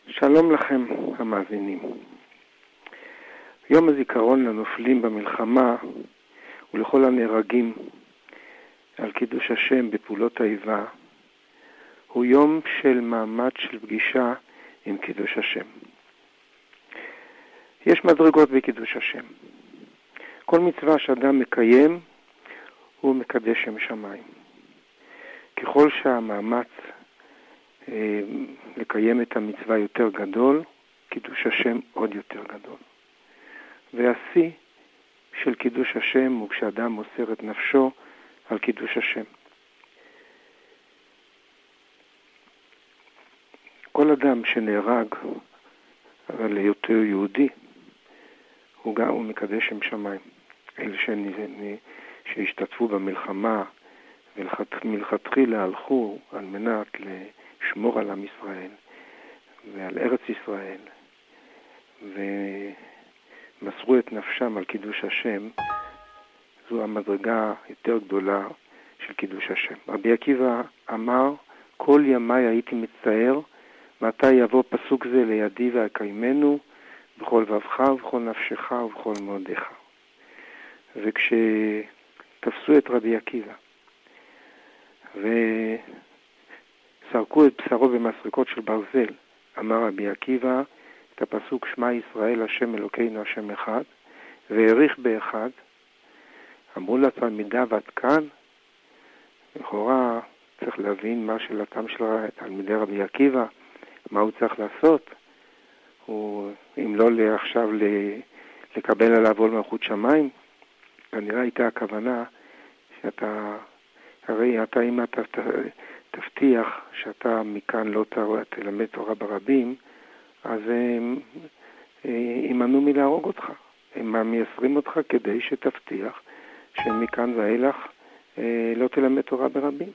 שלום לכם המאזינים. יום הזיכרון לנופלים במלחמה ולכל הנהרגים על קידוש השם בפעולות האיבה הוא יום של מעמד של פגישה עם קידוש השם. יש מדרגות בקידוש השם. כל מצווה שאדם מקיים הוא מקדש שם שמיים. ככל שהמאמץ לקיים את המצווה יותר גדול, קידוש השם עוד יותר גדול. והשיא של קידוש השם הוא כשאדם מוסר את נפשו על קידוש השם. כל אדם שנהרג על היותו יהודי הוא מקדש שם שמיים. אלה שהשתתפו במלחמה ומלכתחילה הלכו על מנת לשמור על עם ישראל ועל ארץ ישראל ומסרו את נפשם על קידוש השם, זו המדרגה יותר גדולה של קידוש השם. רבי עקיבא אמר, כל ימי הייתי מצטער מתי יבוא פסוק זה לידי ויקיימנו בכל לבבך ובכל נפשך ובכל מאודך. וכשתפסו את רבי עקיבא וסרקו את בשרו במסרקות של ברזל, אמר רבי עקיבא את הפסוק שמע ישראל השם אלוקינו השם אחד, והעריך באחד. אמרו לתלמידיו עד כאן, לכאורה צריך להבין מה שלתם של תלמידי רבי עקיבא, מה הוא צריך לעשות, אם לא עכשיו לקבל עליו עול מלכות שמיים. כנראה הייתה הכוונה שאתה, הרי אתה אם אתה תבטיח שאתה מכאן לא תלמד תורה ברבים, אז הם ימנעו מלהרוג אותך. הם מייסרים אותך כדי שתבטיח שמכאן ואילך לא תלמד תורה ברבים.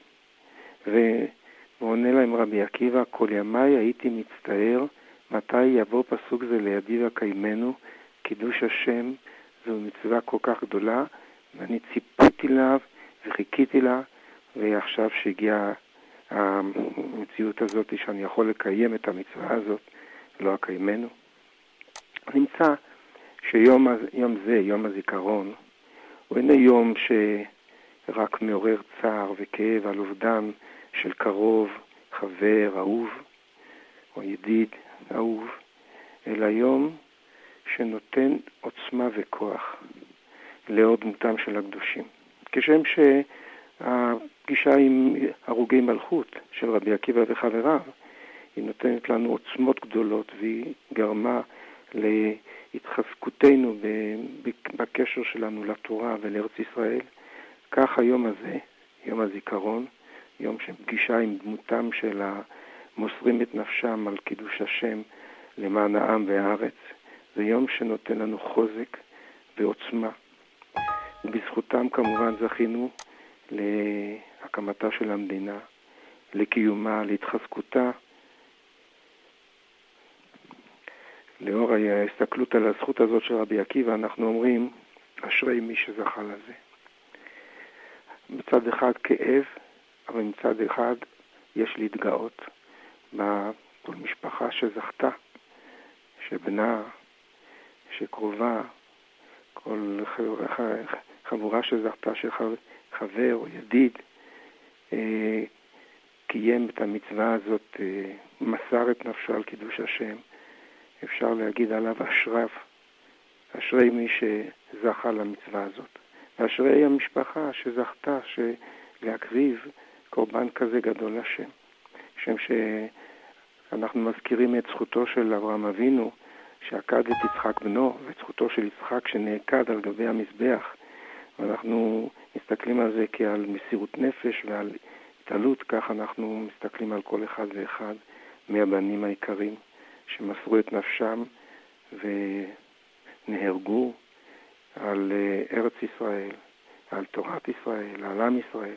ועונה להם רבי עקיבא, כל ימי הייתי מצטער מתי יבוא פסוק זה לידי וקיימנו, קידוש השם זו מצווה כל כך גדולה, ואני ציפיתי לה וחיכיתי לה, ועכשיו שהגיעה המציאות הזאת שאני יכול לקיים את המצווה הזאת, לא אקיימנו. נמצא שיום זה, יום הזיכרון, הוא אינו יום שרק מעורר צער וכאב על אובדן של קרוב, חבר, אהוב, או ידיד, אהוב, אלא יום שנותן עוצמה וכוח לעוד דמותם של הקדושים. כשם שהפגישה עם הרוגי מלכות של רבי עקיבא וחבריו, היא נותנת לנו עוצמות גדולות, והיא גרמה להתחזקותנו בקשר שלנו לתורה ולארץ ישראל. כך היום הזה, יום הזיכרון, יום של פגישה עם דמותם של המוסרים את נפשם על קידוש השם למען העם והארץ, זה יום שנותן לנו חוזק ועוצמה. ובזכותם כמובן זכינו להקמתה של המדינה, לקיומה, להתחזקותה. לאור ההסתכלות על הזכות הזאת של רבי עקיבא, אנחנו אומרים, אשרי מי שזכה לזה. מצד אחד כאב, אבל מצד אחד יש להתגאות בכל משפחה שזכתה, שבנה, שקרובה, כל חבורה שזכתה, שחבר או ידיד, קיים את המצווה הזאת, מסר את נפשו על קידוש השם. אפשר להגיד עליו אשרי מי שזכה למצווה הזאת. ואשרי המשפחה שזכתה להקריב קורבן כזה גדול לשם. שם שאנחנו מזכירים את זכותו של אברהם אבינו, שעקד את יצחק בנו, ואת זכותו של יצחק שנעקד על גבי המזבח. ואנחנו מסתכלים על זה כעל מסירות נפש ועל התעלות, כך אנחנו מסתכלים על כל אחד ואחד מהבנים העיקרים שמסרו את נפשם ונהרגו על ארץ ישראל, על תורת ישראל, על עם ישראל.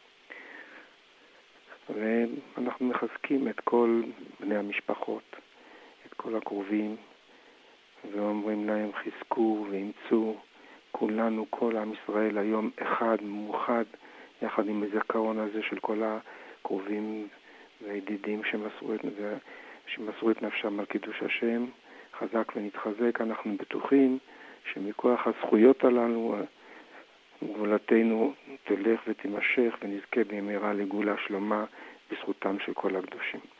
ואנחנו מחזקים את כל בני המשפחות, את כל הקרובים, ואומרים להם חזקו ואמצו, כולנו, כל עם ישראל היום אחד, מאוחד, יחד עם הזיכרון הזה של כל הקרובים והידידים שמסרו את זה, שמסרו את נפשם על קידוש השם, חזק ונתחזק. אנחנו בטוחים שמכוח הזכויות הללו גבולתנו תלך ותימשך ונזכה במהרה לגאולה שלמה בזכותם של כל הקדושים.